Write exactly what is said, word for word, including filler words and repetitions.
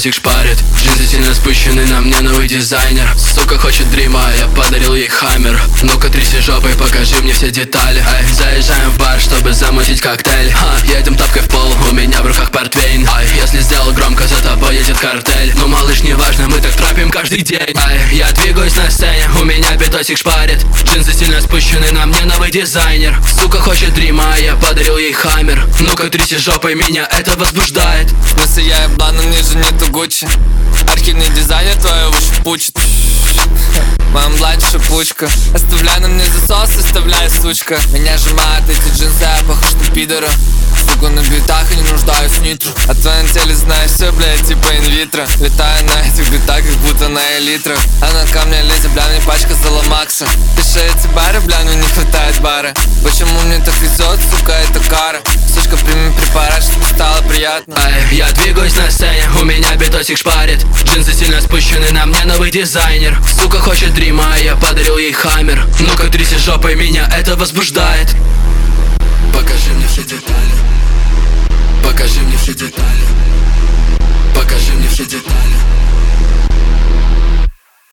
битосик шпарит. Джинсы сильно спущены, на мне новый дизайнер. Сука хочет дрима, я подарил ей хаммер. Ну-ка тряси жопой, покажи мне все детали. Ай, заезжаем в бар, чтобы замутить коктейль. Ха, едем тапкой в пол, у меня в руках портвейн. Ай, если сделал громко, за тобой едет картель. Но малыш, не важно, мы так тропим каждый день. Ай, я двигаюсь на сцене, у меня битосик шпарит. Джинсы сильно спущены, на мне новый дизайнер. Сука хочет дрима, я подарил ей хаммер. Ну-ка тряси жопой, меня это возбуждает. В смысле я еблан, но ниже нету Гуччи. Архивный дизайнер твою уши пучит. Моя младшая шипучка. Оставляй на мне засос, оставляй, сучка. Меня сжимают эти джинсы, я похож на пидора. Сука на битах и не нуждаюсь в нитро. О твоем теле знаешь все, блядь, типа инвитро. Летаю на этих битах, как будто на элитрах. Она ко мне лезет, бля, мне пачка Заломакса. Пиши эти бары, бля, мне не хватает бара. Почему мне так везет, сука, это кара. Сучка, прими препарат, чтобы стало приятно. Ай, я двигаюсь на сцене, у меня битосик шпарит. Джинсы сильно спущены, на мне новый дизайнер. Сука хочет дрима, я подарил ей хаммер. Ну-ка тряси жопой, меня это возбуждает. Покажи мне все детали. Покажи мне все детали. Покажи мне все детали.